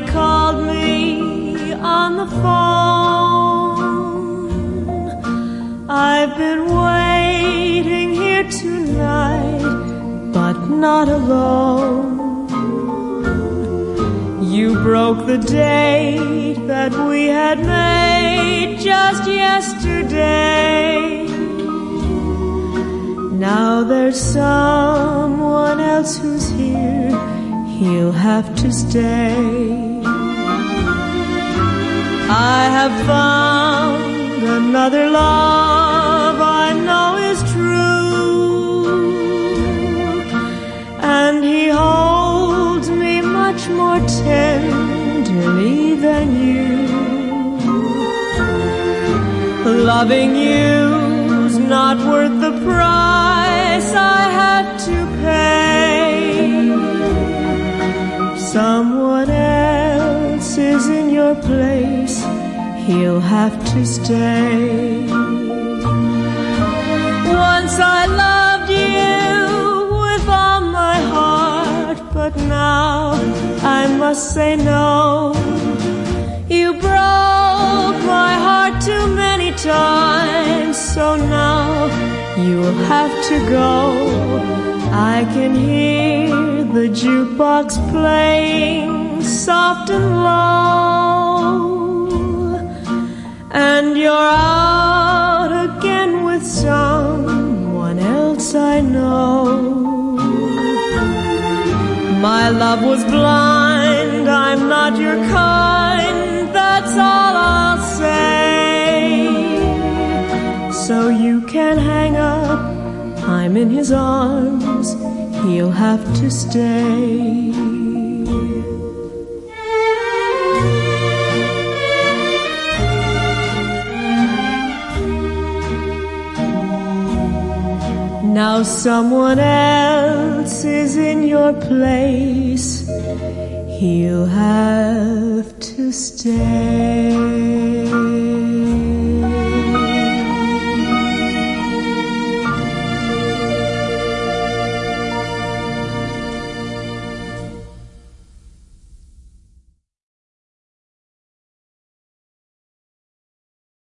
called me on the phone. I've been waiting here tonight, but not alone. You broke the date that we had made just yesterday. Now there's someone else who's here. He'll have to stay. I have found another love I know is true, and he holds me much more tenderly than you. Loving you's not worth the price I had to pay. Someone else is in your place. He'll have to stay. Once I loved you with all my heart, but now I must say no. You broke my heart too many times, so now you'll have to go. I can hear the jukebox playing soft and low, and you're out again with someone else I know. My love was blind, I'm not your kind, that's all I'll say. So you can hang up, I'm in his arms, he'll have to stay. Now someone else is in your place. He'll have to stay.